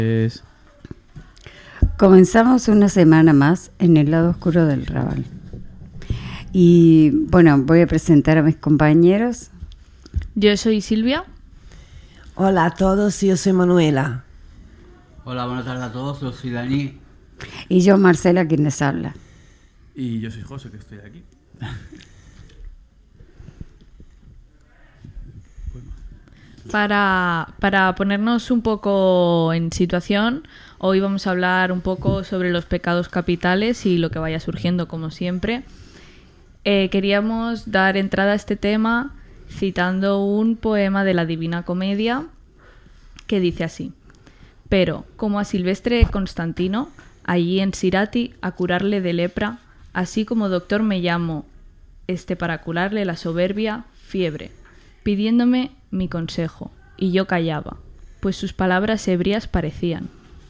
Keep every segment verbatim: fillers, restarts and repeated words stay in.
Es... Comenzamos una semana más en el lado oscuro del Raval. Y bueno, voy a presentar a mis compañeros. Yo soy Silvia. Hola a todos, yo soy Manuela. Hola, buenas tardes a todos, yo soy Dani. Y yo, Marcela, quien les habla. Y yo soy José, que estoy aquí. Para, para ponernos un poco en situación, hoy vamos a hablar un poco sobre los pecados capitales y lo que vaya surgiendo, como siempre. Eh, queríamos dar entrada a este tema citando un poema de la Divina Comedia que dice así: pero, como a Silvestre Constantino, allí en Sirati, a curarle de lepra, así como doctor me llamo, este para curarle la soberbia, fiebre, pidiéndome mi consejo, y yo callaba, pues sus palabras ebrias parecían.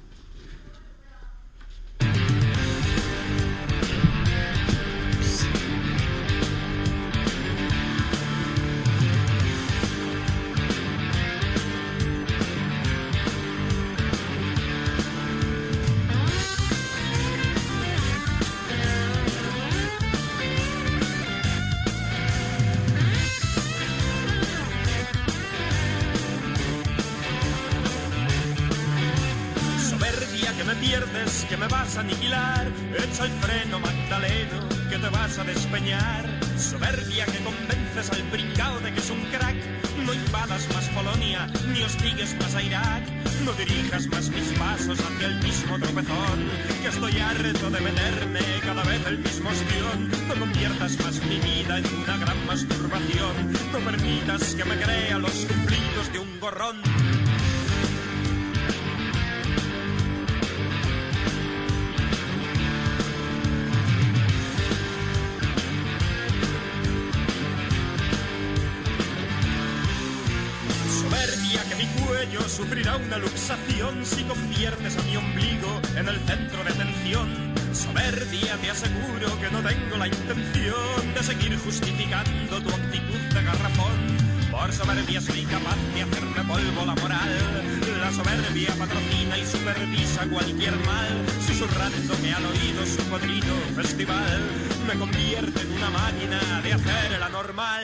Que me vas a aniquilar, echa el freno Magdaleno, que te vas a despeñar. Soberbia que convences al brincao de que es un crack. No invadas más Polonia, ni hostigues más a Irak. No dirijas más mis pasos hacia el mismo tropezón, que estoy harto de meterme cada vez el mismo ostión. No conviertas más mi vida en una gran masturbación. No permitas que me crea los cumplidos de un gorrón. Sufrirá una luxación si conviertes a mi ombligo en el centro de atención. Soberbia, te aseguro que no tengo la intención de seguir justificando tu actitud de garrafón. Por soberbia soy capaz de hacerme polvo la moral. La soberbia patrocina y supervisa cualquier mal, susurrándome al oído su podrido festival. Me convierte en una máquina de hacer el anormal.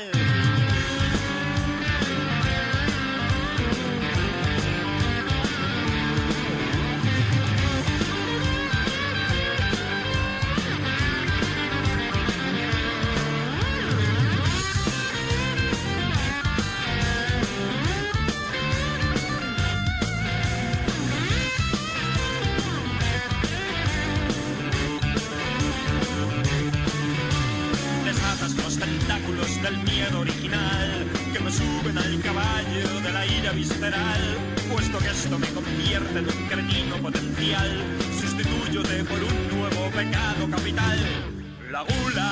Del miedo original que me suben al caballo de la ira visceral. Puesto que esto me convierte en un cretino potencial, sustitúyote por un nuevo pecado capital: la gula.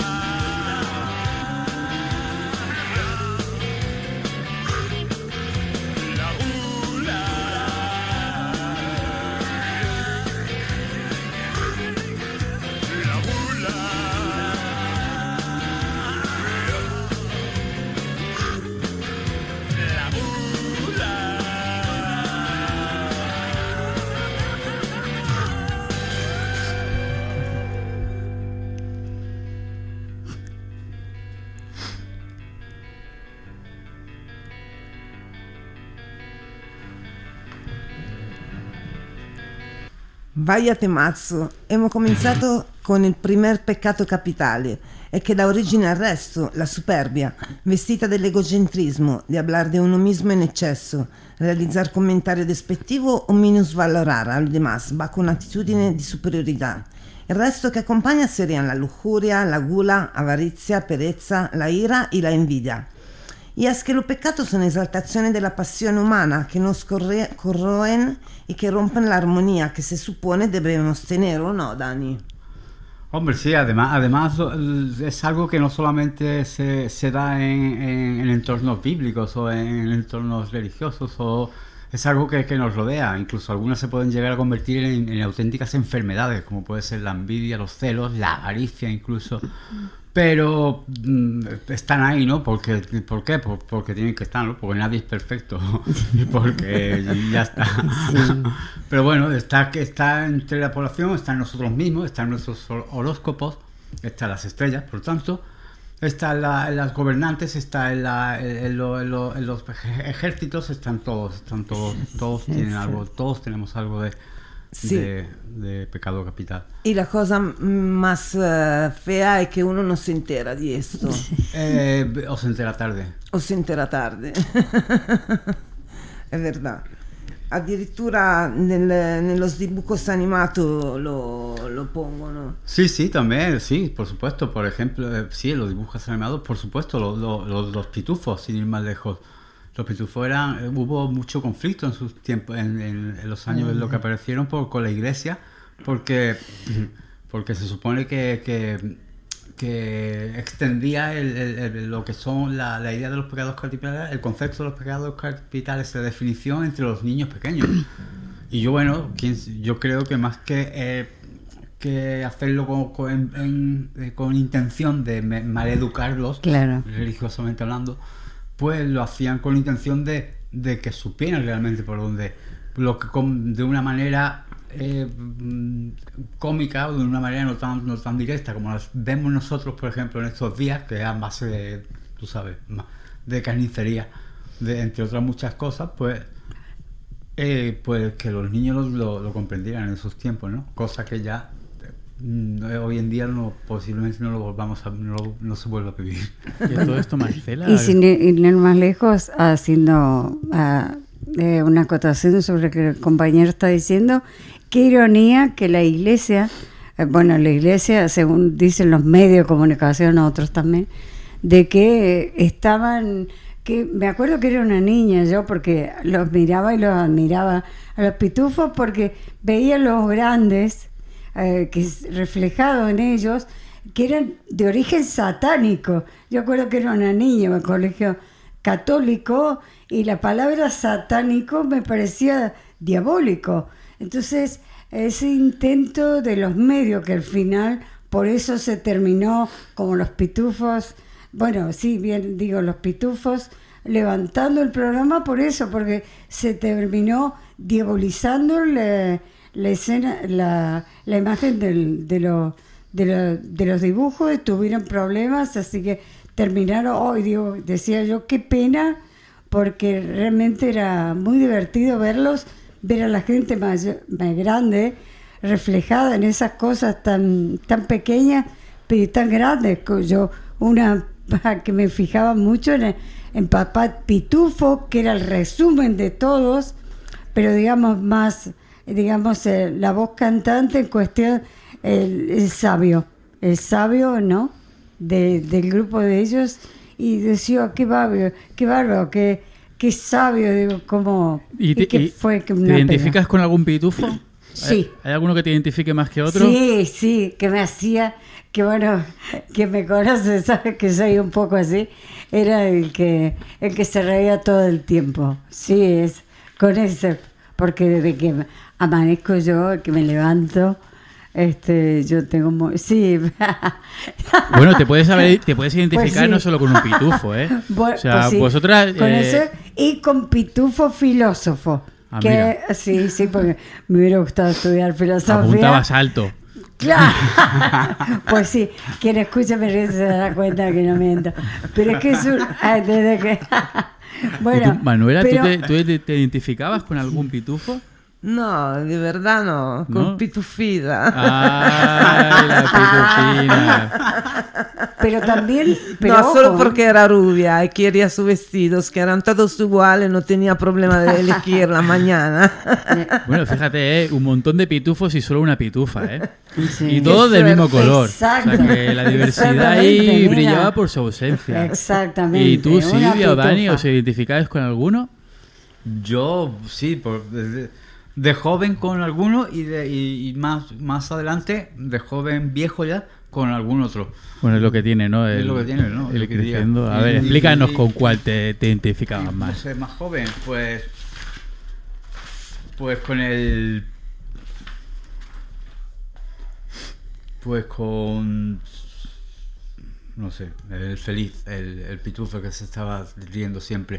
Vaya temazzo, hemos cominciato con il primer peccato capitale e che dà origine al resto, la superbia, vestita dell'egocentrismo, di hablar de uno mismo en exceso, realizzare comentario despettivo o minusvalorare a los demás bajo un'attitudine di superiorità. Il resto che accompagna serían la lujuria, la gula, avarizia, perezza, la ira y la envidia. Y es que los pecados son exaltaciones de la pasión humana que nos corre- corroen y que rompen la armonía que se supone debemos tener, ¿o no, Dani? Hombre, sí, además, además es algo que no solamente se, se da en, en, en entornos bíblicos o en entornos religiosos, o es algo que, que nos rodea. Incluso algunas se pueden llegar a convertir en, en auténticas enfermedades, como puede ser la envidia, los celos, la avaricia incluso. Pero mm, están ahí, ¿no? Porque, ¿Por qué? Por, porque tienen que estar, ¿no? Porque nadie es perfecto. Y porque ya está. Sí. Pero bueno, está, está entre la población, está en nosotros mismos, está en nuestros horóscopos, está en las estrellas, por tanto, está en, la, en las gobernantes, está en, la, en, en, lo, en, lo, en los ejércitos, están todos, están todos, todos sí, tienen sí. algo, todos tenemos algo de... Sí. De, de pecado capital. Y la cosa más uh, fea es que uno no se entera de esto. Eh, o se entera tarde. O se entera tarde. Es verdad. Addirittura nel, nellos dibujos animados lo, lo pongono. Sí, sí, también, sí, por supuesto. Por ejemplo, eh, sí, en los dibujos animados, por supuesto, lo, lo, lo, los pitufos, sin ir más lejos. Los pitufos eran, eh, hubo mucho conflicto en sus tiempos, en, en, en los años en los que aparecieron por, con la iglesia, porque, porque se supone que, que, que extendía el, el, el, lo que son la, la idea de los pecados capitales, el concepto de los pecados capitales, la definición entre los niños pequeños. Y yo, bueno, yo creo que más que, eh, que hacerlo con, con, en, en, con intención de maleducarlos, claro, religiosamente hablando, pues lo hacían con la intención de, de que supieran realmente por dónde, lo que con, de una manera eh, cómica, o de una manera no tan, no tan directa como las vemos nosotros, por ejemplo, en estos días, que es a base de, tú sabes, de carnicería, de, entre otras muchas cosas, pues, eh, pues que los niños lo, lo, lo comprendieran en esos tiempos, ¿no? Cosa que ya hoy en día no, posiblemente no lo volvamos a, no, no se vuelva a vivir. ¿Y todo esto, Marcela? Y sin ir más lejos, haciendo uh, eh, una acotación sobre lo que el compañero está diciendo, qué ironía que la iglesia, eh, bueno, la iglesia, según dicen los medios de comunicación, otros también, de que eh, estaban, que me acuerdo que era una niña yo, porque los miraba y los admiraba a los pitufos, porque veía los grandes, Eh, que es reflejado en ellos, que eran de origen satánico. Yo acuerdo que era una niña en el colegio católico y la palabra satánico me parecía diabólico. Entonces, ese intento de los medios, que al final por eso se terminó como los pitufos, bueno, sí, bien digo, los pitufos, levantando el programa por eso, porque se terminó diabolizando la, la escena, la, la imagen del, de, lo, de, lo, de los dibujos, y tuvieron problemas, así que terminaron, hoy oh, digo, decía yo, qué pena, porque realmente era muy divertido verlos, ver a la gente más, más grande reflejada en esas cosas tan, tan pequeñas, pero tan grandes. Yo, una que me fijaba mucho en, en Papá Pitufo, que era el resumen de todos, pero digamos más, digamos, eh, la voz cantante en cuestión, el, el sabio, el sabio, ¿no? De, del grupo de ellos, y decía, qué bárbaro, qué bárbaro, qué, qué sabio, digo, cómo, ¿Y te, y qué y fue que ¿te identificas pena con algún pitufo? Sí. ¿Hay, ¿Hay alguno que te identifique más que otro? Sí, sí, que me hacía, que bueno, que me conoce, sabe que soy un poco así, era el que, el que se reía todo el tiempo, sí, es, con ese, porque desde que amanezco yo, que me levanto, este, yo tengo muy, sí. Bueno, te puedes saber, te puedes identificar pues sí. No solo con un pitufo, ¿eh? Bueno, o sea, pues sí, vosotras con eh... eso, y con pitufo filósofo. Ah, que mira. sí, sí, porque me hubiera gustado estudiar filosofía. Apuntabas alto. Claro, pues sí, quien escucha me ríe se dará cuenta que no miento. Pero es que es un... Ay, desde que... Bueno, tú, Manuela, pero... ¿tú, te, ¿tú te, te identificabas con algún pitufo? No, de verdad no, con ¿No? Pitufida. ¡Ay, la pitufina! Pero también... Pero no, ojo, solo porque era rubia y quería sus vestidos, que eran todos iguales, no tenía problema de elegir la mañana. Bueno, fíjate, ¿eh? Un montón de pitufos y solo una pitufa, ¿eh? Sí. Y todos del mismo color. Exacto. O sea que la diversidad ahí Exactamente, brillaba mira. por su ausencia. Exactamente. ¿Y tú, una Silvia o Dani, pitufa. os identificáis con alguno? Yo sí, por, de, de joven con alguno y, de, y, y más, más adelante, de joven viejo ya, con algún otro. Bueno, es lo que tiene, ¿no? El, Es lo que tiene, ¿no? El Lo que creciendo. diga. A ver, Y- explícanos y- con cuál te, te identificabas No más. sé, más joven, pues. Pues con el. Pues con. no sé, el feliz, el, el pitufo que se estaba riendo siempre.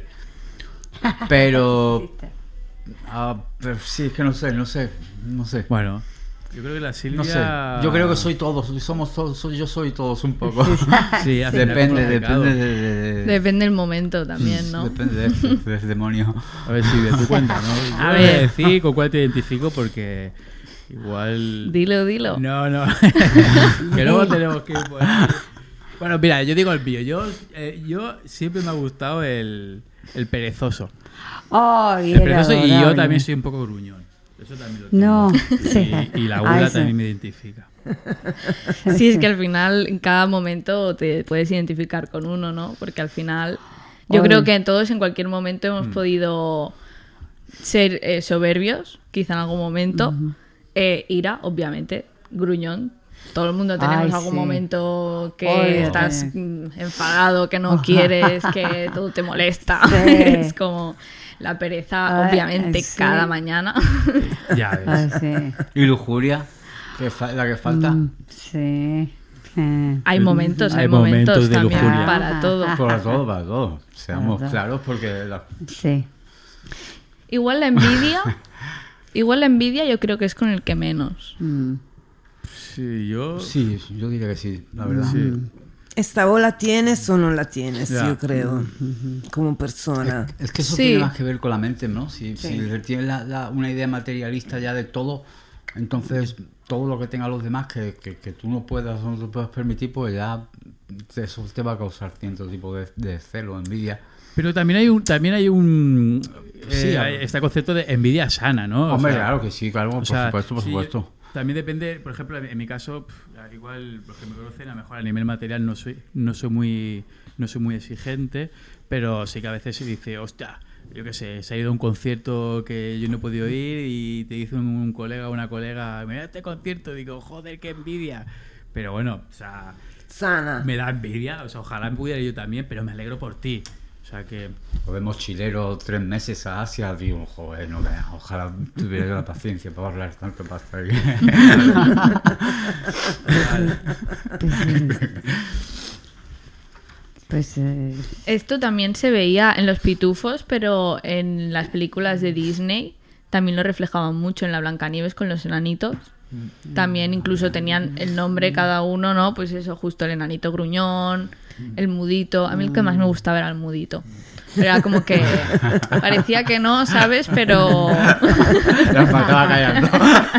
Pero, ah, pero sí, es que no sé, no sé, no sé. Bueno, yo creo que la Silvia... No sé, yo creo que soy todos, somos todos, soy, yo soy todos un poco. Sí, al final depende, como pecado. depende de, de, de- Depende del momento también, ¿no? Depende de, de ese demonio. A ver, Silvia, tú cuenta, ¿no? Yo A voy a ver. decir con cuál te identifico porque igual... Dilo, dilo. No, no. Que luego tenemos que ir por ahí. Bueno, mira, yo digo el mío. Yo, eh, yo siempre me ha gustado el, el perezoso. Ay, El era perezoso y yo adorable. también soy un poco gruñón. Eso también lo tengo. No, Y, sí. y la Ah, abuela eso. también me identifica. Sí, es que al final en cada momento te puedes identificar con uno, ¿no? Porque al final yo Oye. creo que en todos en cualquier momento hemos podido ser eh, soberbios, quizá en algún momento, eh, ira, obviamente, gruñón. Todo el mundo tenemos Ay, algún sí. momento que Oye. estás mm, enfadado, que no quieres, que todo te molesta. Sí. Es como la pereza, Ay, obviamente, sí. cada mañana. Ya ves. Ay, sí. Y lujuria, que fa- la que falta. Mm, sí. Eh, Hay momentos, hay, Hay momentos, momentos de también lujuria. para todo. Para todo, para todo. Seamos Verdad. claros porque la- sí. Igual la envidia, igual la envidia yo creo que es con el que menos. Mm. Sí, yo... sí, yo diría que sí, la verdad. Sí. Esta o la tienes o no la tienes, Ya. yo creo, como persona. Es que eso Sí. tiene más que ver con la mente, ¿no? Si, si tienes la- la- una idea materialista ya de todo, entonces todo lo que tengan los demás que, que, que tú no puedas o no te puedas permitir, pues ya eso te va a causar cierto tipo de, de celo, envidia. Pero también hay un, también hay un Sí, eh, a- hay este concepto de envidia sana, ¿no? O Hombre, sea, claro que sí, claro, por o sea, supuesto, por sí, supuesto. También depende, por ejemplo, en mi caso, pf, igual los que me conocen, a lo mejor a nivel material no soy, no soy muy, no soy muy exigente, pero sí que a veces se dice, hostia, yo qué sé, se ha ido a un concierto que yo no he podido ir y te dice un, un colega o una colega, mira este concierto, digo, joder, qué envidia. Pero bueno, o sea, Sana. me da envidia, o sea, ojalá pudiera yo también, pero me alegro por ti. O sea que... Podemos chilero tres meses a Asia, digo, joder, no veas, ojalá tuviera yo la paciencia para hablar tanto para estar aquí. Pues eh, Esto también se veía en los pitufos, pero en las películas de Disney también lo reflejaban mucho en la Blancanieves con los enanitos. También incluso tenían el nombre cada uno, ¿no? Pues eso, justo el enanito gruñón, el mudito. A mí el que más me gustaba era el mudito. Era como que parecía que no, ¿sabes? Pero... La faltaba callando.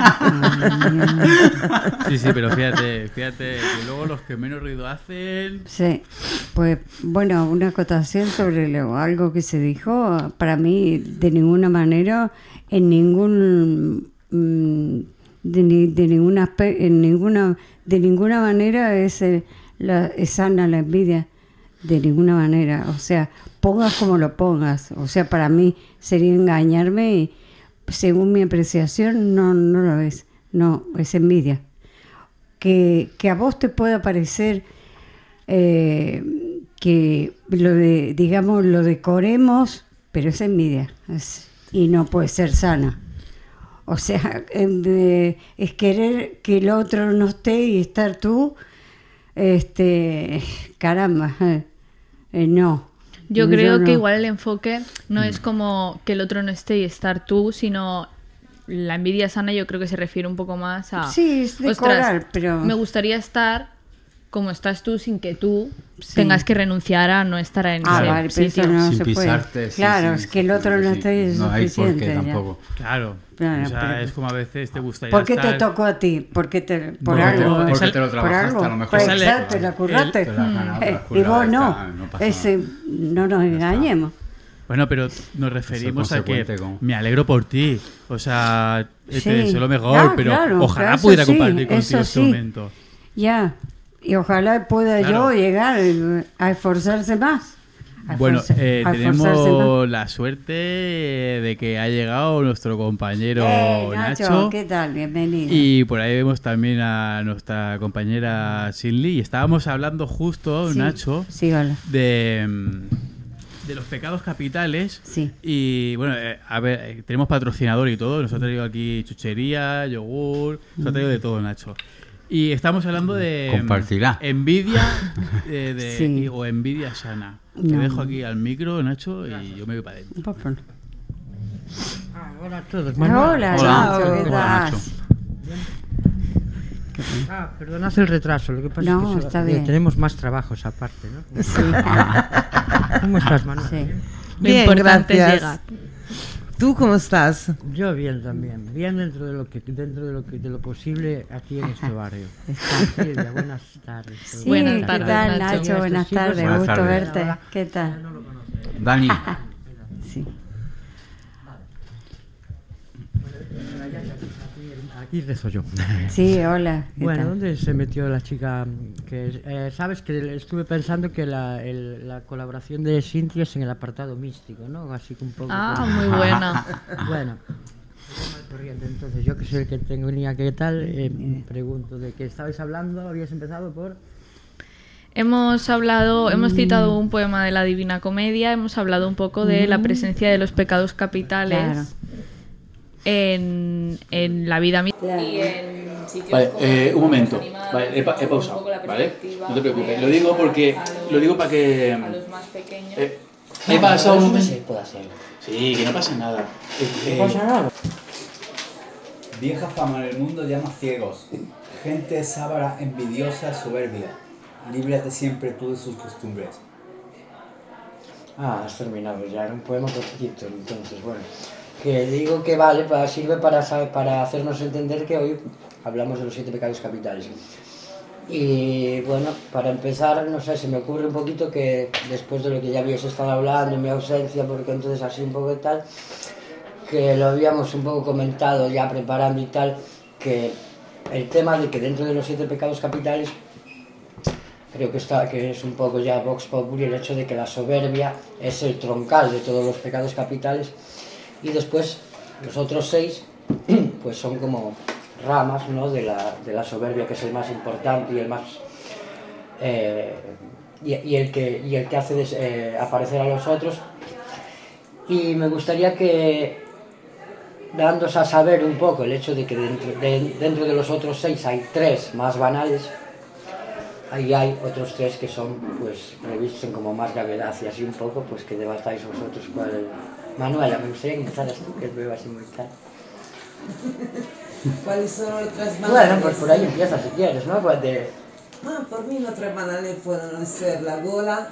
Sí, sí, pero fíjate, fíjate que luego los que menos ruido hacen... sí. Pues bueno, una acotación sobre lo, algo que se dijo. Para mí, de ninguna manera, en ningún mm, de, ni- de ninguna aspe- en ninguna de ninguna manera es, eh, la, es sana la envidia. De ninguna manera. O sea, pongas como lo pongas. O sea, para mí sería engañarme y según mi apreciación no, no lo es. No, es envidia. Que, que a vos te pueda parecer eh, que lo de, digamos, lo decoremos, pero es envidia. Es- y no puede ser sana. O sea, em, de- es querer que el otro no esté y estar tú. Este, caramba, eh, eh, no. Yo creo no. que igual el enfoque no es como que el otro no esté y estar tú, sino la envidia sana yo creo que se refiere un poco más a... Sí, es decorar, "Ostras, pero- me gustaría estar como estás tú sin que tú Sí. tengas que renunciar a no estar en Ah, ese vale, pero sitio". eso no Sin se puede. pisarte. sí, Claro, sí, es que el otro no sí. está y es No hay por suficiente. qué ya. tampoco. Claro. Claro, O sea, pero- es como a veces te gustaría ¿Por qué te estar- tocó a ti? ¿Por qué te, por Porque algo? te- ¿eh? porque te lo ¿Por trabajaste, algo? a lo mejor. Pues Sale- exacto, te la curraste. Te la has ganado, te la Eh, has y vos currado, no. está, no pasa Ese, nada. no nos engañemos. Bueno, pero nos referimos a que consecuente con- me alegro por ti. O sea, te Sí. deseo lo mejor, Ah, pero claro, ojalá claro, eso pudiera sí, compartir contigo eso este sí. momento. Ya. Y ojalá pueda Claro. yo llegar eh, a esforzarse más. A Bueno, esforza- eh, a esforzarse más. tenemos la suerte de que ha llegado nuestro compañero Eh, Nacho, Nacho. ¿qué tal? Bienvenido. Y por ahí vemos también a nuestra compañera Sinli. Y estábamos hablando justo, Sí, Nacho, Sí, hola. de, mm, de los pecados capitales. Sí. Y bueno, eh, a ver, eh, tenemos patrocinador y todo. Nos ha traído aquí chuchería, yogur, nos ha traído de todo, Nacho. Y estamos hablando de Compartirá. envidia de, de- Sí. y- o envidia sana. Te No. dejo aquí al micro, Nacho, y yo me voy para adentro. Ah, hola a todos. Hola, Hola. Nacho, ¿qué Hola, tal? Nacho. Ah, perdonad el retraso, lo que pasa No, es que so- está eh, bien. tenemos más trabajos aparte, ¿no? Sí. ¿Cómo estás, Manuel? Sí. Lo Bien, importante gracias. es llegar. ¿Tú cómo estás? Yo bien también, bien dentro de lo que dentro de lo que de lo posible aquí en este barrio. Está. Silvia, buenas tardes. Sí, Buenas ¿qué tardes, tal, Nacho. Nacho? Buenas Estos chicos- tardes, Buenas gusto tardes. verte. ¿Qué tal? Dani, Sí. Aquí rezo yo. Sí, hola. ¿qué Bueno, tal? ¿dónde se metió la chica? Que eh, sabes que estuve pensando que la, el- la colaboración de Cintia es en el apartado místico, ¿no? Así que un poco. Ah, como- muy buena. Bueno, mal corriente. Entonces, yo que soy el que tengo ni qué tal, eh, pregunto de qué estabais hablando. Habías empezado por. Hemos hablado, hemos citado un poema de la Divina Comedia, hemos hablado un poco de la presencia de los pecados capitales Claro. en, en la vida misma. Y en sitios Vale, como eh, un momento. animados, Vale, he, pa- he un pausado, poco la ¿vale? perspectiva No te preocupes. de Lo digo porque. a los- Lo digo para que. a los más pequeños. eh, he pasado un momento. Se puede hacer. Sí, que no pasa nada. Eh, No pasa nada. Vieja fama en el mundo llama ciegos. Gente sábara, envidiosa, soberbia. Líbrate siempre tú de sus costumbres. Ah, has terminado ya, era un poema cortito, entonces, bueno. Que digo que vale, para, sirve para, sa- para hacernos entender que hoy hablamos de los siete pecados capitales. Y bueno, para empezar, no sé, se me ocurre un poquito que después de lo que ya habíais estado hablando en mi ausencia, porque entonces así un poco y tal, que lo habíamos un poco comentado ya preparando y tal, que el tema de que dentro de los siete pecados capitales creo que, está, que es un poco ya Vox Populi el hecho de que la soberbia es el troncal de todos los pecados capitales y después los otros seis pues son como ramas, ¿no? de, la, de la soberbia, que es el más importante y el más eh, y, y, el que, y el que hace des, eh, aparecer a los otros. Y me gustaría que, dándos a saber un poco el hecho de que dentro de, dentro de los otros seis hay tres más banales, ahí hay otros tres que son pues previstos en como más gravedad, y así un poco pues que debatáis vosotros cuál. Manuela, me gustaría que empezaras tú, que veo así muy tal. ¿Cuáles son los tres banales? Bueno, pues por ahí empiezas si quieres, ¿no? Pues de... Ah, por mí los tres banales pueden ser la gola,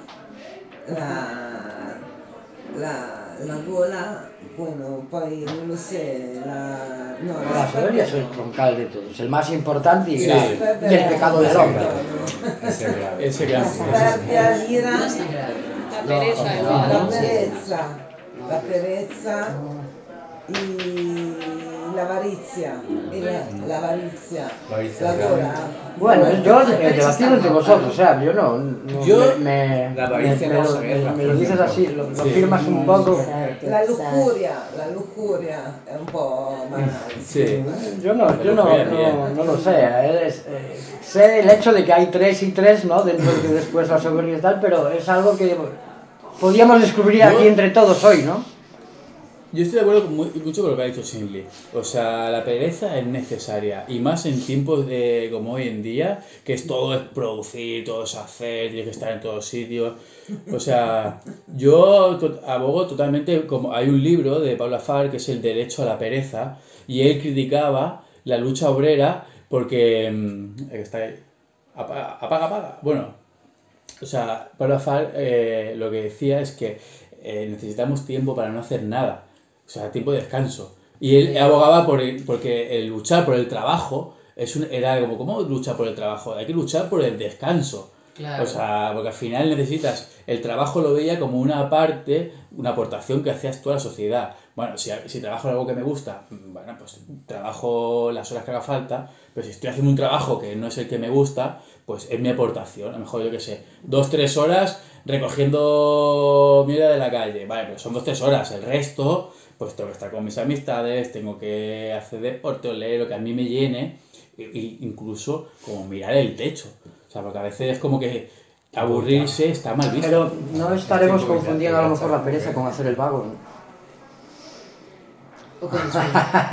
la, la, la gola, bueno, poi non lo sé, la... No, La soberbia es el troncal de todos, el más importante y, Sí. la- y el pecado del hombre. Ese es grave. Ese gran. La l'ira, La pereza, no, la no. perezza, la perezza y la avaricia, y la, la avaricia, Avaricia, la gola. Bueno, yo eh, debatido entre vosotros, o sea, yo no, no Yo, me, me, la avaricia me- no me lo- se guerra, me lo por dices ejemplo. así, lo, lo firmas un poco. La lujuria, la lujuria è un po' banale. Sí. Yo no, yo no, Bien, no, bien. no lo sé, es, eh, sé el hecho de que hay tres y tres, ¿no? Dentro de que después la soberbia y tal, pero es algo que podíamos descubrir Yo- aquí entre todos hoy, ¿no? Yo estoy de acuerdo con muy- mucho con lo que ha dicho Shinley. O sea, la pereza es necesaria. Y más en tiempos de, como hoy en día, que es todo es producir, todo es hacer, tienes que estar en todos sitios. O sea, yo to- abogo totalmente, como hay un libro de Paula Farr que es El derecho a la pereza, y él criticaba la lucha obrera porque... mm, está ahí. Apaga, apaga, apaga. Bueno, o sea, Paula Farr eh, lo que decía es que eh, necesitamos tiempo para no hacer nada. O sea, tiempo de descanso. Y él abogaba por el- porque el luchar por el trabajo es un, era como, ¿cómo luchar por el trabajo? Hay que luchar por el descanso. Claro. O sea, porque al final necesitas... El trabajo lo veía como una parte, una aportación que hacías tú a la sociedad. Bueno, si, si trabajo en algo que me gusta, bueno, pues trabajo las horas que haga falta, pero si estoy haciendo un trabajo que no es el que me gusta, pues es mi aportación. A lo mejor, yo qué sé, dos, tres horas recogiendo mierda de la calle. Vale, pero son dos, tres horas. El resto, pues tengo que estar con mis amistades, tengo que hacer deporte o leer lo que a mí me llene, e e incluso como mirar el techo. O sea, porque a veces es como que aburrirse está mal visto. Pero no estaremos confundiendo a lo mejor la pereza con hacer el vago, ¿no? ¿O con sueño?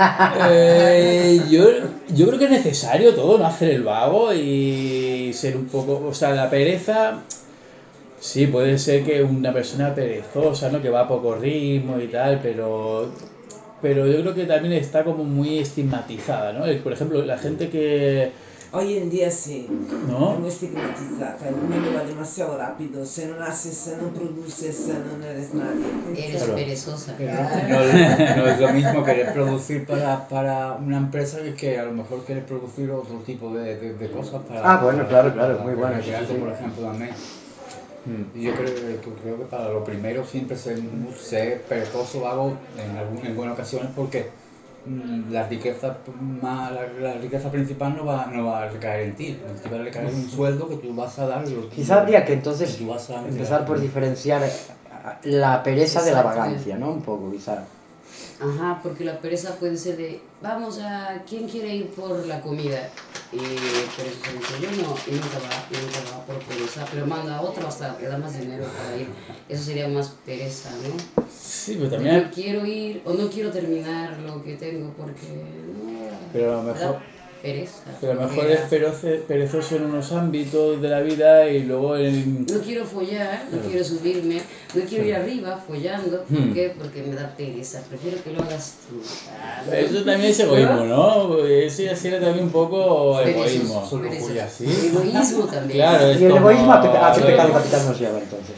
Eh, yo, yo creo que es necesario todo, no hacer el vago y ser un poco... O sea, la pereza... Sí, puede ser que una persona perezosa, ¿no? Que va a poco ritmo y tal, pero... Pero yo creo que también está como muy estigmatizada, ¿no? Por ejemplo, la gente que... Hoy en día sí, ¿no? è muy estigmatizada, el mundo va demasiado rápido, si no haces, si no produces, no eres nadie. Eres Claro. perezosa. Pero no, no es lo mismo querer producir para, para una empresa que, que a lo mejor querer producir otro tipo de, de, de cosas para... Ah, bueno, para- claro, claro, para muy bueno, el teatro, sí, sí. por ejemplo, también. Y yo creo, que- creo que para lo primero siempre ser, ser perezoso, vago en, algún, en buenas ocasiones, porque mm, la riqueza más, la, la riqueza principal no va, no va a recaer en ti, te va a recaer un sueldo que tú vas a dar. Lo, Quizá habría que entonces tú vas a empezar por diferenciar la pereza de la vagancia, ¿no? Un poco, quizá. Ajá, porque la pereza puede ser de, vamos a, ¿quién quiere ir por la comida? Y por eso se dice, yo no, y nunca va, y nunca va por pereza, pero manda a otro hasta le da más dinero para ir. Eso sería más pereza, ¿no? Sí, pero De también... no quiero ir o no quiero terminar lo que tengo porque no, Pero a lo me da mejor... pereza. Pero a lo mejor flojera. es peroce- perezoso en unos ámbitos de la vida y luego en... No quiero follar, no Claro. quiero subirme, no quiero ir arriba follando. ¿Por Hmm. qué? Porque me da pereza. Prefiero que lo hagas tú. Ah, ¿no? Eso también es egoísmo, ¿no? Eso ya sería también un poco egoísmo. Solo Pereza. full así. Egoísmo también. Claro, es Y el como- egoísmo a qué, a qué a pecado ver, capital nos lleva entonces.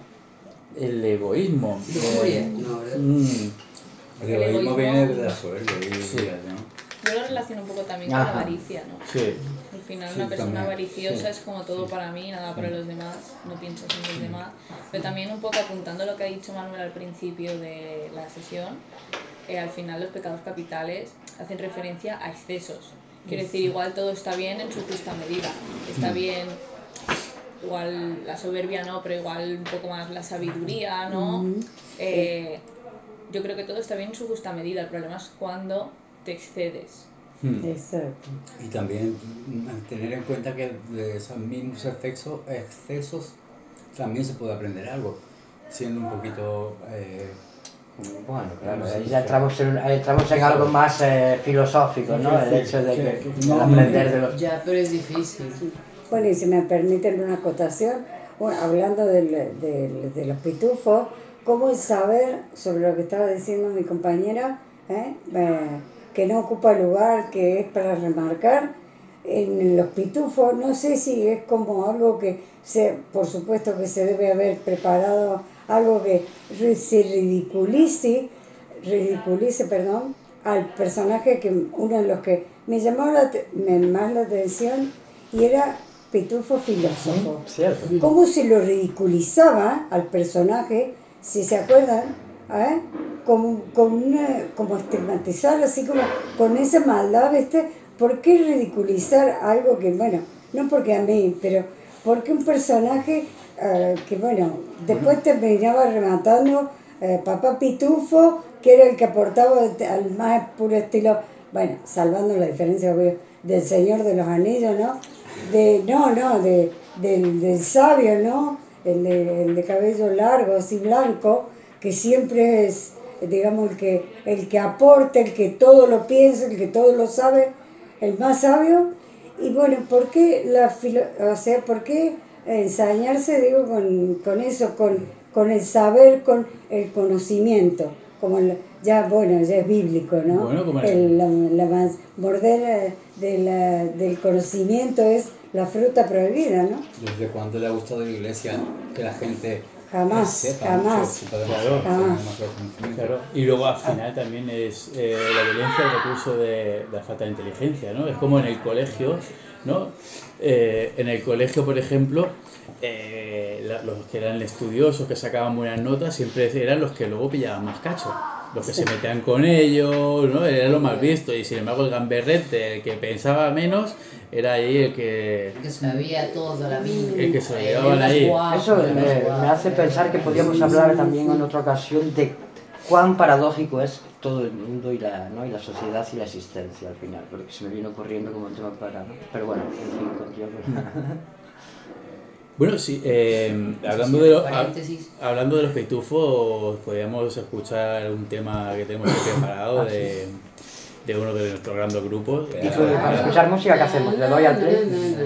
El egoísmo. Lujuria, Eh, no, ¿verdad? mm, El egoísmo viene de la soberbia, y- Sí. ¿no? Yo lo relaciono un poco también con Ajá. la avaricia, ¿no? Sí. Al final Sí, una persona también. avariciosa Sí. es como todo para mí, nada para los demás, no pienso en los demás. Pero también un poco apuntando lo que ha dicho Manuel al principio de la sesión, eh, al final los pecados capitales hacen referencia a excesos. Quiero decir, igual todo está bien en su justa medida. Está bien, igual la soberbia no, pero igual un poco más la sabiduría, ¿no? Eh, yo creo que todo está bien en su justa medida. El problema es cuando te excedes. Mm. Exacto. Y también mm, tener en cuenta que de esos mismos excesos, excesos también se puede aprender algo, siendo un poquito... Eh, Bueno, claro, Sí, ahí sí. ya entramos en, ahí entramos en algo más eh, filosófico, ¿no? El hecho de que Sí, no, el aprender de los... Ya, pero es difícil. Bueno, y si me permiten una acotación, bueno, hablando del, del- de los pitufos, ¿cómo el saber sobre lo que estaba diciendo mi compañera, eh? Eh, que no ocupa lugar, que es para remarcar? En los pitufos, no sé si es como algo que, se, por supuesto que se debe haber preparado, algo que ri- se ridiculice, ridiculice, perdón, al personaje que uno de los que me llamó la, te- me- más la atención y era Pitufo Filósofo. Cierto. Cómo se lo ridiculizaba al personaje, si se acuerdan, ¿eh? Como, con una, como estigmatizarlo, así como con esa maldad, ¿viste? ¿Por qué ridiculizar algo que, bueno, no porque a mí, pero porque un personaje eh, que, bueno, después terminaba rematando eh, Papá Pitufo, que era el que aportaba al más puro estilo, bueno, salvando la diferencia obvio, del Señor de los Anillos, ¿no? De, no, no, de, del, del sabio, ¿no? El de, el de cabello largo, así blanco, que siempre es, digamos, el que, el que aporta, el que todo lo piensa, el que todo lo sabe, el más sabio. Y bueno, ¿por qué la filo, o sea, por qué ensañarse, digo, con, con eso, con, con el saber, con el conocimiento? Como el- ya, bueno, ya es bíblico, ¿no? Bueno, como el, la, la más, morder eh, de la, del conocimiento es la fruta prohibida, ¿no? ¿Desde cuándo le ha gustado a la iglesia que la gente Jamás, sepa jamás. mucho, sepa demasiado, Claro. tenga Jamás. demasiado conocimiento? Claro. Y luego al final también es eh, la violencia el recurso de, de la falta de inteligencia, ¿no? Es como en el colegio, ¿no? Eh, en el colegio, por ejemplo, eh, la- los que eran estudiosos, que sacaban buenas notas, siempre eran los que luego pillaban más cacho. Los que se metían con ellos, ¿no? Era lo más visto. Y sin embargo el gamberrete, el que pensaba menos, era ahí el que... Que sabía todo la vida. El que se lo el llevaban más ahí. guapo, Eso el me, más me guapo. hace pensar que podríamos hablar también en otra ocasión de cuán paradójico es todo el mundo y la, ¿no? y la sociedad y la existencia al final, porque se me viene ocurriendo como un tema para... ¿no? Pero bueno, en fin, continúo. Bueno, sí, eh, hablando, de lo- ha- Paréntesis. hablando de los pitufos, podríamos escuchar un tema que tenemos aquí preparado de, de uno de nuestros grandes grupos. Y tú, para escuchar música, ¿qué hacemos? ¿Le doy al play?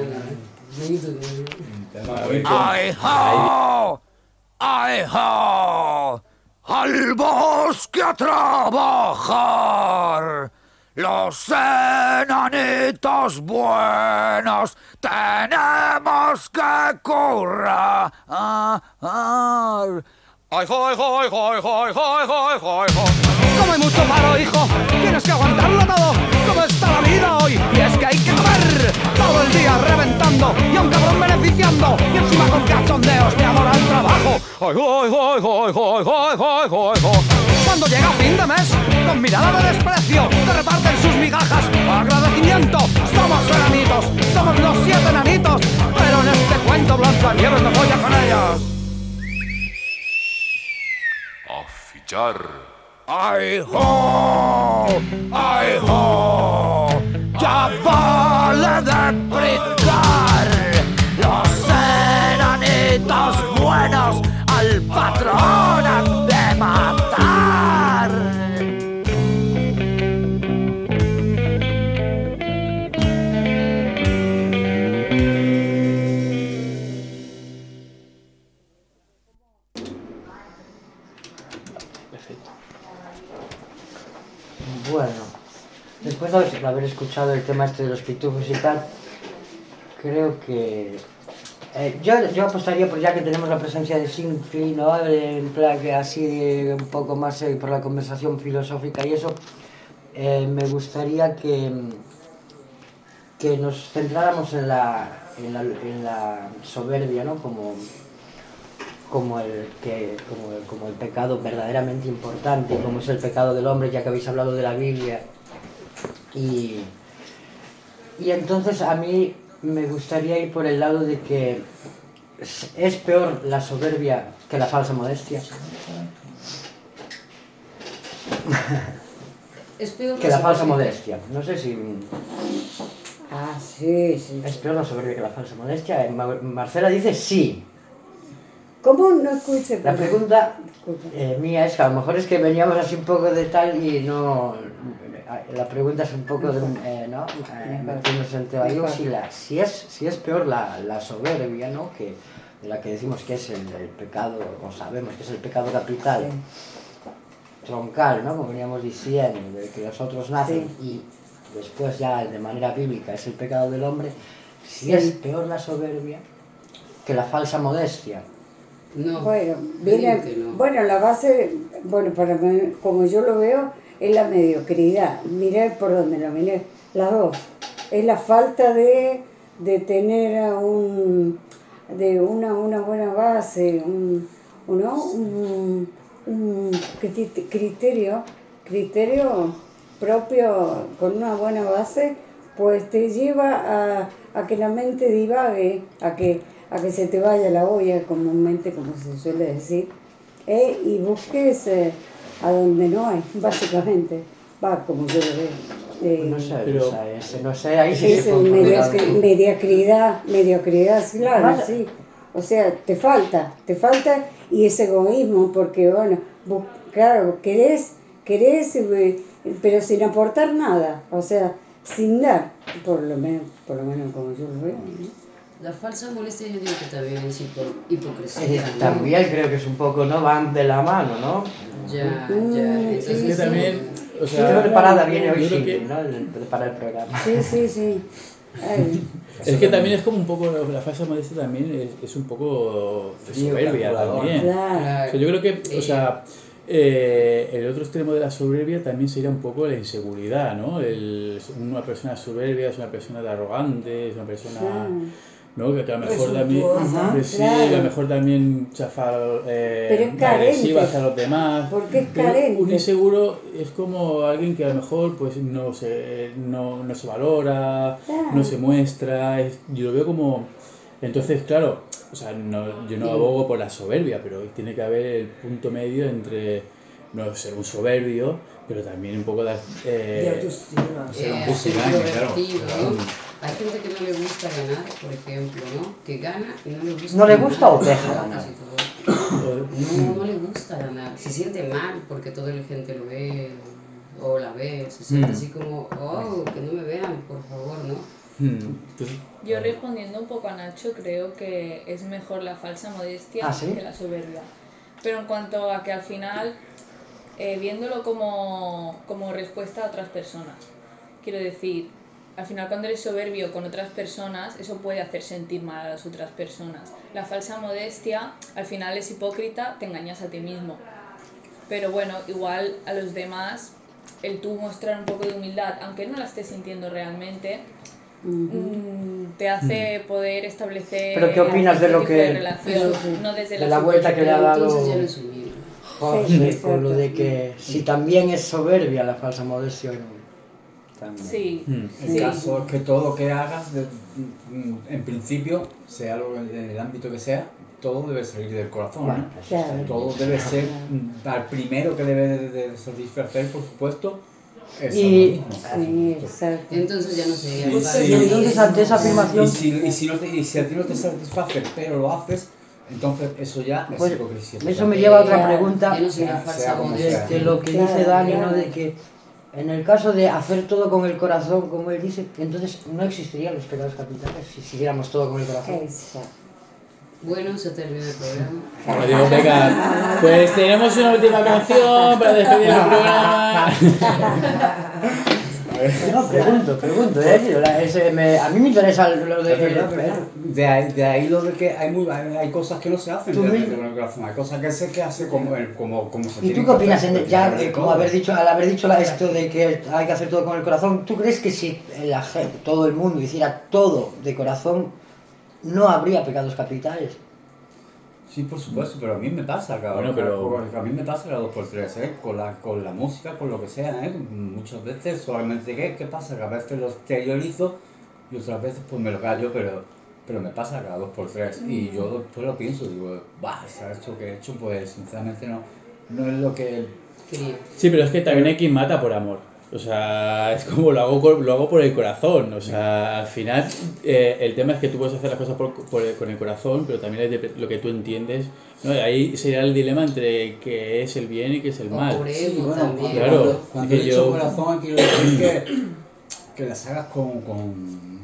A ver, ¡Ay, ho! ¡Ay, ho! ¡Al bosque a trabajar! Los enanitos buenos tenemos que currar. ¡Ay, hoy, hoy, hoy, hoy, hoy, hoy, hoy! Como hay mucho paro, hijo, tienes que aguantarlo todo. ¿Cómo está la vida hoy? Y es que hay que comer todo el día reventando y a un cabrón beneficiando y encima con cachondeos de amor al trabajo. ¡Ay, hoy, hoy, hoy, hoy, hoy, hoy, hoy! Cuando llega fin de mes, con mirada de desprecio, te reparten sus migajas. Agradecimiento, somos enanitos, somos los siete enanitos, pero en este cuento Blancanieves me folla con ellos. A fichar. ¡Ay, ho! ¡Ay, ho! ¡Ya vale de brincar! Los enanitos buenos al patrón han de matar. Bueno, después de haber- de haber escuchado el tema este de los pitufos y tal, creo que... eh, yo, yo apostaría por, ya que tenemos la presencia de Sinfri, ¿no? En plan que así un poco más eh, por la conversación filosófica y eso, eh, me gustaría que, que nos centráramos en la, en la, en la soberbia, ¿no? Como, como, el, que, como, el, como el pecado verdaderamente importante, como es el pecado del hombre, ya que habéis hablado de la Biblia. Y, y entonces a mí me gustaría ir por el lado de que es, es peor la soberbia que la falsa modestia. Es peor que la falsa modestia. No sé si... Ah, sí, sí. Es peor la soberbia que la falsa modestia. Eh, Ma- Marcela dice sí. ¿Cómo no escuché? La pregunta eh, mía es que a lo mejor es que veníamos así un poco de tal y no... La pregunta es un poco de... Eh, ¿no? Eh, metiéndose en tema. Digo, si, la, si, es, si es peor la, la soberbia, ¿no? Que, de la que decimos que es el, el pecado, o sabemos que es el pecado capital, troncal, ¿no? Como veníamos diciendo, de que los otros nacen y después ya de manera bíblica es el pecado del hombre. Si Sí. es peor la soberbia que la falsa modestia. No, Bueno, yo viene, digo que no. bueno, la base, bueno, para mí, como yo lo veo, es la mediocridad. Miré por donde la miré, las dos. Es la falta de, de tener a un, de una, una buena base, un, uno, un, un crit- criterio, criterio propio con una buena base, pues te lleva a, a que la mente divague, a que a que se te vaya la olla, comúnmente, como se suele decir, eh, y busques eh, a donde no hay, básicamente. Va, como yo lo veo. Eh, No sé, pero- o sea, ese, no sé, ahí sí que es fue un mediocri- poco- mediocridad, mediocridad, sí, claro, Vaya. sí. O sea, te falta, te falta, y es egoísmo, porque, bueno, vos, claro, querés, querés, eh, pero sin aportar nada, o sea, sin dar, por lo menos, por lo menos como yo lo veo, ¿no? La falsa molestia yo digo que también es hipo- Eh, hipocresía. ¿no? también creo que es un poco, ¿no? Van de la mano, ¿no? Ya, Mm, ya. sí, Entonces, Es que también, o Creo sea, que preparada viene hoy yo creo sí, que- ¿no? El- Para el programa. Sí, sí, sí. Ay, es que también es como un poco, la falsa modestia también es, es un poco de Frío, soberbia calculador. también. claro. O sea, yo creo que, o sea, eh, el otro extremo de la soberbia también sería un poco la inseguridad, ¿no? El, una persona soberbia es una persona arrogante, es una persona, Claro. ¿no? Que, que a lo mejor también, Presuntuosa, pues sí, claro. que a lo mejor también chafa, eh, Pero es carente. agresiva hacia los demás. Porque es Pero carente. un inseguro es como alguien que a lo mejor pues no se, no, no se valora, Claro. no se muestra, es- yo lo veo como... Entonces, claro, o sea, no, yo no abogo por la soberbia, pero tiene que haber el punto medio entre no ser un soberbio, pero también un poco de... eh, De autoestima. Ser un Eh, pusilánime, claro. extrovertido, claro. Hay gente que no le gusta ganar, por ejemplo, ¿no? Que gana y no le gusta ¿No le ganar. gusta o deja ganar? No, no le gusta ganar. Se siente mal porque toda la gente lo ve o la ve. Se siente Mm. así como, oh, que no me vean, por favor, ¿no? Yo respondiendo un poco a Nacho, creo que es mejor la falsa modestia ¿Ah, sí? que la soberbia. Pero en cuanto a que al final, eh, viéndolo como, como respuesta a otras personas, quiero decir, al final cuando eres soberbio con otras personas, eso puede hacer sentir mal a las otras personas. La falsa modestia, al final es hipócrita, te engañas a ti mismo. Pero bueno, igual a los demás, el tú mostrar un poco de humildad, aunque no la estés sintiendo realmente, mm, te hace poder establecer ¿Pero qué opinas de este lo tipo que- de relación, no desde de la la vuelta que le ha superioridad. dado Entonces ya no es humilde. José con lo de que si también es soberbia la falsa modestia o no? También. Sí, El sí. caso es que todo lo que hagas, de- en principio, sea lo, en el ámbito que sea, todo debe salir del corazón, Bueno, ¿no? eso está bien. Todo debe ser, mm, al primero que debe de, de satisfacer, por supuesto, es Y- a uno mismo. Entonces ya no sería Y falsa si- Y entonces ante esa afirmación- Y si, y si no te- y si a ti no te satisface, pero lo haces, entonces eso ya es Pues, hipocresía. eso me lleva a otra Ya, pregunta ya no sería sea- falsa sea como modestia. sea. de lo que dice Dani, ¿no? De que en el caso de hacer todo con el corazón, como él dice, entonces no existirían los pecados capitales si siguiéramos todo con el corazón. Bueno, se termina el programa. Bueno, digo, venga, pues tenemos una última canción para despedir el programa. No, pregunto, pregunto, ¿eh? La- ese me- a mí me interesa lo de... Es verdad, ¿verdad? De ahí, de ahí lo de que hay, muy, hay, hay cosas que no se hacen Tú desde mismo- el corazón, hay cosas que se que hace como, como, como se ¿Y tienen tú que qué opinas, hacer, en- porque ya sobre eh, como todo- haber dicho, al haber dicho la- esto de que hay que hacer todo con el corazón, ¿tú crees que si la gente, todo el mundo hiciera todo de corazón, no habría pecados capitales? Sí, por supuesto, pero a mí me pasa, cabrón. Bueno, pero- A mí me pasa cada dos por tres, ¿eh? Con la, con la música, con lo que sea, ¿eh? Muchas veces solamente, ¿qué, ¿qué pasa? Que a veces lo exteriorizo y otras veces pues me lo callo, pero, pero me pasa cada dos por tres. Y yo después lo pienso, digo, bah, esto que he hecho, pues sinceramente no, no es lo que... Quería. Sí, pero es que también hay quien mata por amor. O sea, es como lo hago, con- lo hago por el corazón. O sea, al final, eh, el tema es que tú puedes hacer las cosas por, por el- con el corazón, pero también es de- lo que tú entiendes. ¿No? Ahí sería el dilema entre qué es el bien y qué es el O mal. por Sí, ego bueno, también. Claro. cuando, cuando es he que dicho yo- corazón, quiero decir que, que las hagas con, con,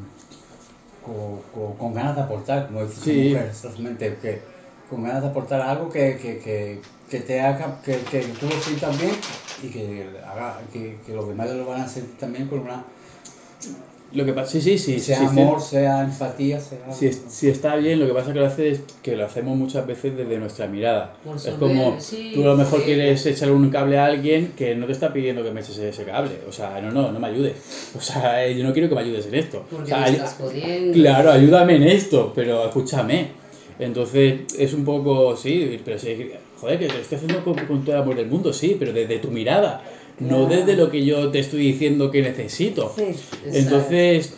con, con, con ganas de aportar, como dice Sí. su mujer, exactamente, que, con ganas de aportar algo que, que, que, que te haga, que, que tú lo sientas bien y que, haga, que, que los demás lo van a sentir también con una... Lo que pasa, sí, sí, sí. sea sí, amor, sea empatía, sea... Si, es- si está bien, lo que pasa que lo hace es que lo hacemos muchas veces desde nuestra mirada. Por Es saber, como sí, tú a lo mejor sí. quieres echarle un cable a alguien que no te está pidiendo que me eches ese cable. O sea, no, no, no me ayudes. O sea, eh, yo no quiero que me ayudes en esto. O Porque sea, me ay- estás jodiendo. claro, ayúdame en esto, pero escúchame. Entonces es un poco, sí, pero sí, joder, que te lo estoy haciendo con, con todo el amor del mundo, sí, pero desde tu mirada, no desde lo que yo te estoy diciendo que necesito. Entonces,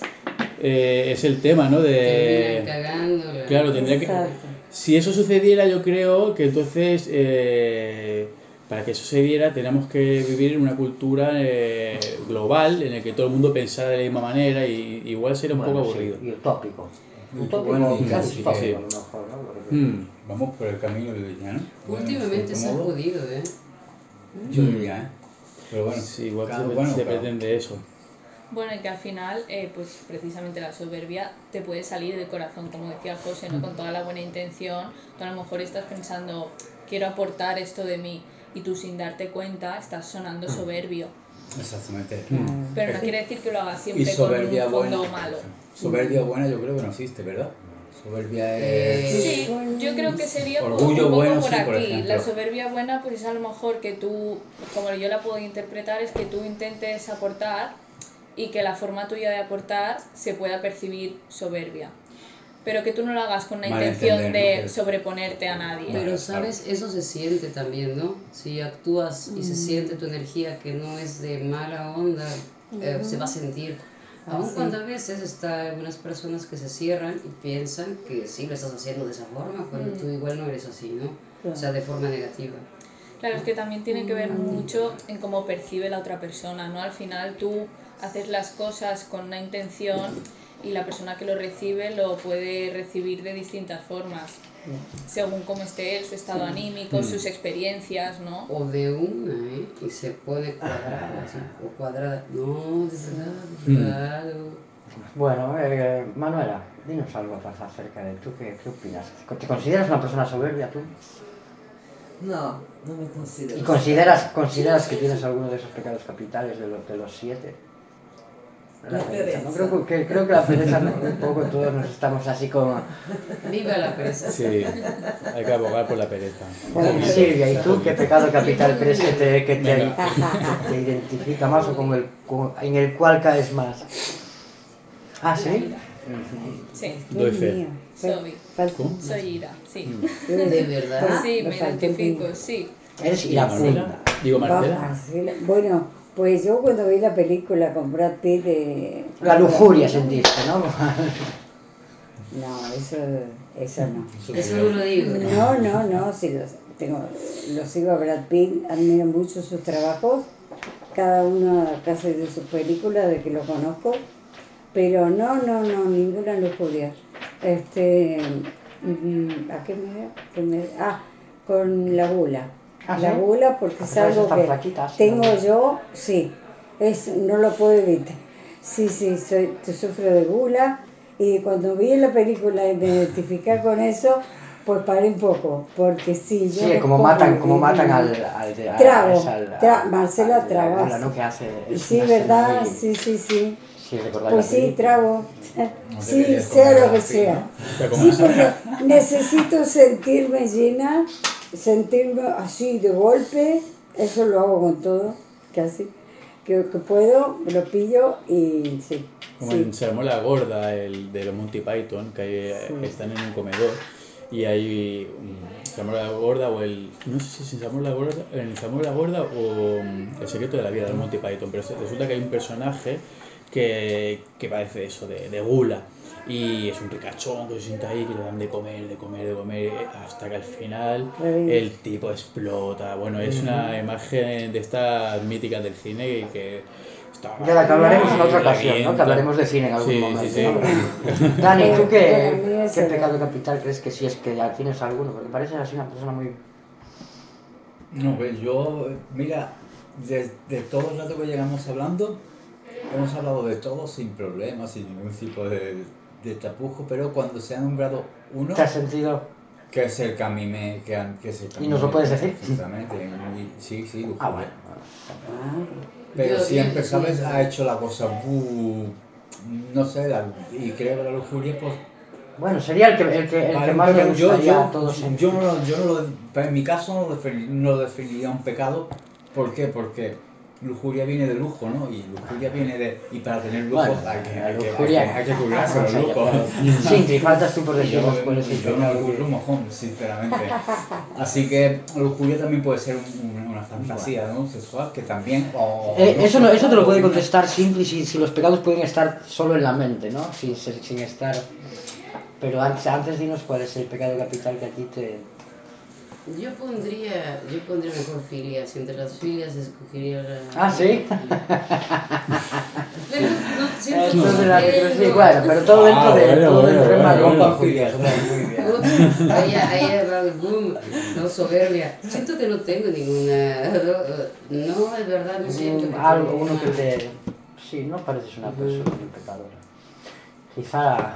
eh, es el tema, ¿no? De... Terminan cagándola. Claro, tendría que... Si eso sucediera, yo creo que entonces, eh, para que eso se diera, tenemos que vivir en una cultura eh, global en la que todo el mundo pensara de la misma manera y igual sería un Bueno, poco sí, aburrido. y utópico. Bueno, Utópico, y casi así utópico, que- a lo mejor, ¿no? Porque- Mm. Vamos por el camino del villano. Últimamente se ha jodido, ¿eh? Yo diría, ¿eh? Pero bueno, Sí, igual cada- se, bueno, se cada- pretende eso. Bueno, y que al final, eh, pues precisamente la soberbia te puede salir del corazón, como decía José, ¿no? Con toda la buena intención, tú a lo mejor estás pensando, quiero aportar esto de mí, y tú sin darte cuenta estás sonando soberbio. Exactamente. Pero no quiere decir que lo hagas Y siempre con soberbia un fondo buena. malo. Soberbia buena yo creo que no existe, ¿verdad? Soberbia es... Sí, yo creo que sería por- Orgullo un poco bueno, por sí, por aquí. ejemplo. La soberbia buena, pues es a lo mejor que tú, como yo la puedo interpretar, es que tú intentes aportar y que la forma tuya de aportar se pueda percibir soberbia. Pero que tú no lo hagas con la intención Malentender, de ¿no? sobreponerte a nadie. Pero, ¿sabes? Eso se siente también, ¿no? Si actúas y se Mm. siente tu energía que no es de mala onda, eh, se va a sentir. Aun sí. cuando a veces está algunas personas que se cierran y piensan que sí, lo estás haciendo de esa forma, cuando Mm. tú igual no eres así, ¿no? Claro. O sea, de forma negativa. Claro, es que también tiene que ver mucho en cómo percibe la otra persona, ¿no? Al final tú haces las cosas con una intención y la persona que lo recibe lo puede recibir de distintas formas, según cómo esté él, su estado anímico, sus experiencias, ¿no? O de una, ¿eh? Y se puede cuadrar así, o cuadrada. No, de verdad, claro. Bueno, eh, Manuela, dinos algo más acerca de tú, ¿qué, qué opinas? ¿Te consideras una persona soberbia tú? No, no me considero. ¿Y consideras, consideras que tienes alguno de esos pecados capitales de los, de los siete? La, la pereza, pereza. ¿no? Creo que, creo que la pereza, un poco todos nos estamos así como... Viva la pereza. Sí, hay que abogar por la pereza. Bueno, Silvia, ¿y tú qué pecado capital crees que te, que te, que te identifica más o con el, con, en el cual caes más? Ah, ¿sí? Sí. Doy fe. Soy. ¿Cómo? Soy ira, sí. ¿De verdad? Sí, me Me faltó identifico, un- sí. Eres iracunda. Digo, Va- Marcela. Marcela. Bueno, pues yo cuando vi la película con Brad Pitt de... La lujuria sentiste, ¿no? No, eso, eso no. Eso no lo digo. No, no, no, sí, los, tengo, lo sigo a Brad Pitt, admiro mucho sus trabajos, cada uno casi de sus películas, de que lo conozco, pero no, no, no, ninguna lujuria. Este, mm, ¿a qué me, qué me Ah, con la gula. ¿Ah, La sí? gula porque es A pesar de algo estar que flaquita, sí, tengo ¿no? yo, sí, es, no lo puedo evitar. Sí, sí, soy, sufro de gula. Y cuando vi la película y me identifiqué con eso, pues paré un poco, porque sí, yo... Sí, no como como matan, como vivir. matan al... al, de- al Trago, es al- tra- al- Marcela al de la Tragas. gula, ¿no? Que hace... es Sí, una ¿verdad? serie muy- Sí, sí, sí. Sí, recordáis Pues la sí, película. trago. No Sí, deberías sea comer lo que así, sea. ¿no? Pero como Sí, esa- porque necesito sentirme llena, sentirme así de golpe, eso lo hago con todo, casi. Que, que puedo, lo pillo y sí. Como sí. en Sermón la Gorda, el de los Monty Python, que hay- Sí. están en un comedor y hay um, Sermón la Gorda o el... No sé si es en Sermón la Gorda, en Sermón la Gorda o um, El secreto de la vida de Monty Python, pero se- resulta que hay un personaje que, que parece eso, de, de gula. Y es un ricachón que se sienta ahí, que le dan de comer, de comer, de comer, hasta que al final el tipo explota. Bueno, es una imagen de estas míticas del cine y que está... De la que hablaremos en otra ocasión, ¿no? revienta. Que hablaremos de cine en algún Sí, momento. sí, sí. ¿no? Dani, ¿tú Para qué, mí es qué el- pecado capital crees que si es que ya tienes alguno? Porque pareces así una persona muy... No, pues yo, mira, de, de todo el rato que llegamos hablando, hemos hablado de todo sin problemas, sin ningún tipo de, de tapujo, pero cuando se ha nombrado uno, ¿Te has sentido...? que es el que a mí me... Que, a- que es el que a ¿Y mí nos lo me- puedes decir? Exactamente, y- sí, sí, lujuria. Ah, bueno. Pero Yo- siempre, yo- ¿sabes? sí. Ha hecho la cosa, uh, no sé, la- y creo que la lujuria, pues... Bueno, sería el que, el que, el Vale, que más pero me yo, gustaría yo, a todos. yo, yo no, lo- yo no lo, pero en mi caso no lo, defini- no lo definiría un pecado. ¿Por qué? Porque lujuria viene de lujo, ¿no? Y lujuria viene de... Y para tener lujo Bueno, hay, que, la hay, que, hay, que, lujuria- hay que curarse Ah, los sí, ya, lujos. claro. Sí, te faltas tú por Y decir yo, más por ese yo no pecado lo que- curro un mojón, sinceramente. Así que lujuria también puede ser un- un- una fantasía, ¿no? Sexual, que también... o- Eh, no eso, sé, no, eso te lo puede una- contestar simple si, si los pecados pueden estar solo en la mente, ¿no? Sin, ser- sin estar... Pero antes, antes dinos cuál es el pecado capital que a ti te... Yo pondría, yo pondría mejor filias. Entre las filias escogería la... Ah, ¿sí? Pero no siento Esto de la que pero sí, tengo- bueno, pero todo dentro Ah, de... bueno, todo bueno, dentro de bueno, Margot bueno. Filias, muy bien. Ahí, ahí ha dado el boom, no soberbia. Siento que no tengo ninguna. No, es verdad, no siento que Mm, algo, tengo uno que ninguna. te... Sí, no pareces una persona muy pecadora. Quizá...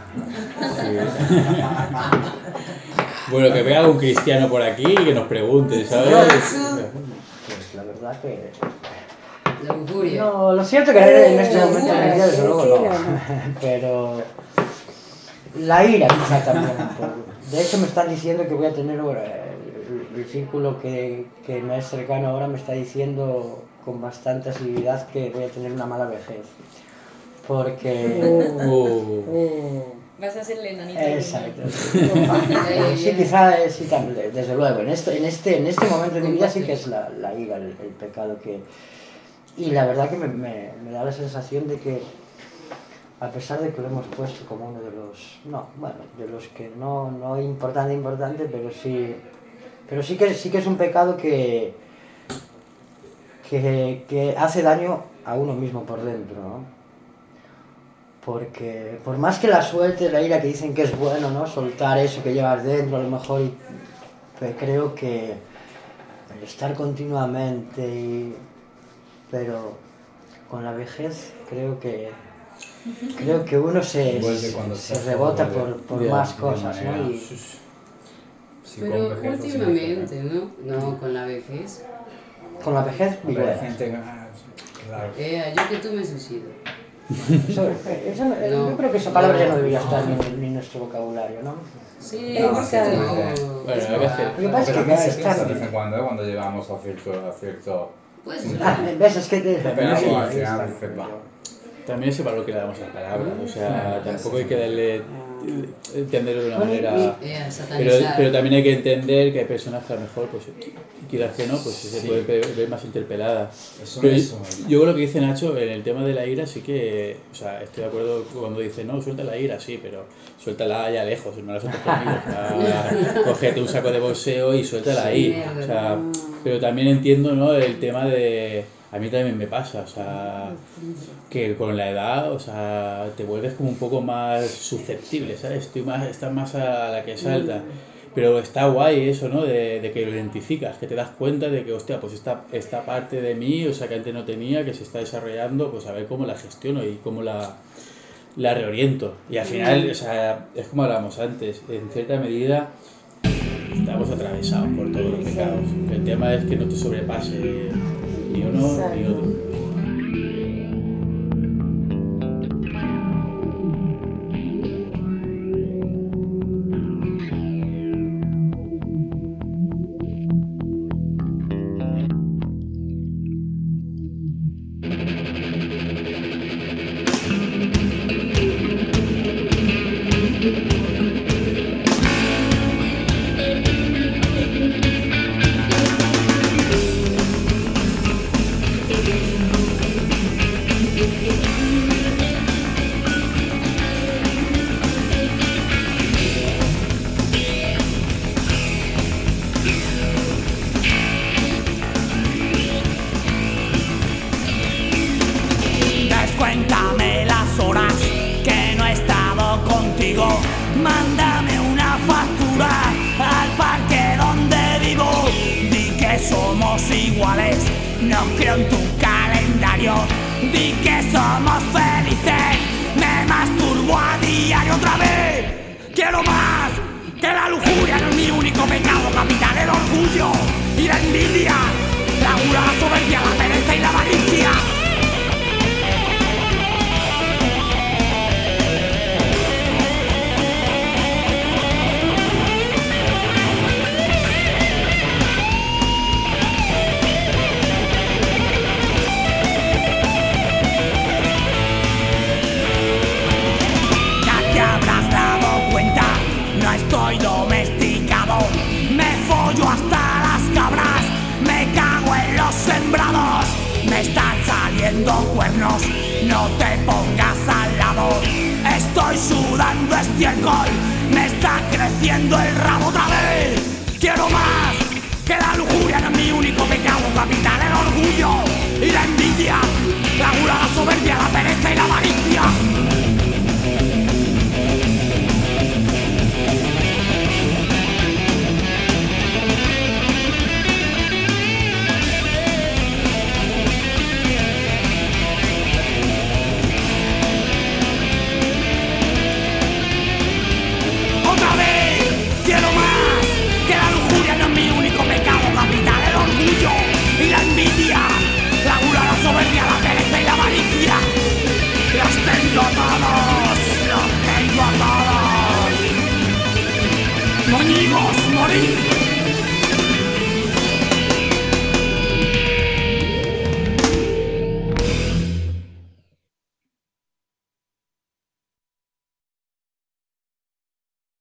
Bueno, que venga un cristiano por aquí y que nos pregunte, ¿sabes? Pues la verdad que... La lujuria. No, lo cierto que en este momento de mi vida, desde sí, luego sí, no. no. Pero... La ira quizá también. por- De hecho me están diciendo que voy a tener... eh, El, el círculo que, que me es cercano ahora me está diciendo con bastante asiduidad que voy a tener una mala vejez. Porque... Uh, Oh. Vas a ser el enanito. Exacto. Ahí, Sí, ya. quizá eh, sí, también, desde luego. En este, en este, en este momento de mi vida sí que es la, la ira, el, el pecado que... Y la verdad que me, me, me da la sensación de que, a pesar de que lo hemos puesto como uno de los... No, bueno, de los que no, no importante, importante, pero sí... Pero sí que, sí que es un pecado que, que, que hace daño a uno mismo por dentro, ¿no? porque por más que la sueltes, la ira, que dicen que es bueno, ¿no? Soltar eso que llevas dentro a lo mejor, y, pues creo que el estar continuamente, y, pero con la vejez creo que creo que uno se, se, se rebota por, por yeah, más cosas, ¿no? Y, pero últimamente, ¿no? No, con la vejez. Con la vejez, digo. Claro. Eh, yo que tú me suicido. Eso, eso, no, yo creo que esa palabra ya no debería estar ni en, ni en nuestro vocabulario, ¿no? Sí, no, no, sí, no. Bueno, hay que hacer. Lo que pasa es que se está de vez en cuando, ¿eh? Cuando llegamos a cierto... A cierto pues, ah, ves, es que te... También, sí, sí, también es el valor que le damos a la palabra, o sea, tampoco hay que darle... entenderlo de una manera, pero, pero también hay que entender que hay personas que a lo mejor, pues quizás que no, pues se sí. puede ver más interpelada. Eso, pero eso, yo, yo con lo que dice Nacho en el tema de la ira sí que, o sea, estoy de acuerdo cuando dice no, suelta la ira, sí, pero suéltala allá lejos, no la sueltes conmigo, o sea, cógete un saco de boxeo y suéltala ahí, o sea, pero también entiendo, ¿no? El tema de... A mí también me pasa, o sea, que con la edad, o sea, te vuelves como un poco más susceptible, ¿sabes? Estoy más, estás más a la que salta. Pero está guay eso, ¿no? De, de que lo identificas, que te das cuenta de que, hostia, pues esta, esta parte de mí, o sea, que antes no tenía, que se está desarrollando, pues a ver cómo la gestiono y cómo la, la reoriento. Y al final, o sea, es como hablábamos antes, en cierta medida estamos atravesados por todos los pecados. El tema es que no te sobrepase ni uno ni otro. Descuéntame las horas que no he estado contigo. Mándame una factura al parque donde vivo. Di que somos iguales, no creo en tu calendario. Di que somos felices, me masturbo a diario otra vez. Quiero más, que la lujuria no es mi único pecado capital. El orgullo y la envidia, la gula, la soberbia, la pereza y la avaricia. Estoy domesticado, me follo hasta las cabras, me cago en los sembrados, me están saliendo cuernos, no te pongas al lado, estoy sudando estiércol, me está creciendo el rabo otra vez, quiero más, que la lujuria no es mi único pecado capital, el orgullo y la envidia, la gula, la soberbia, la pereza y la avaricia.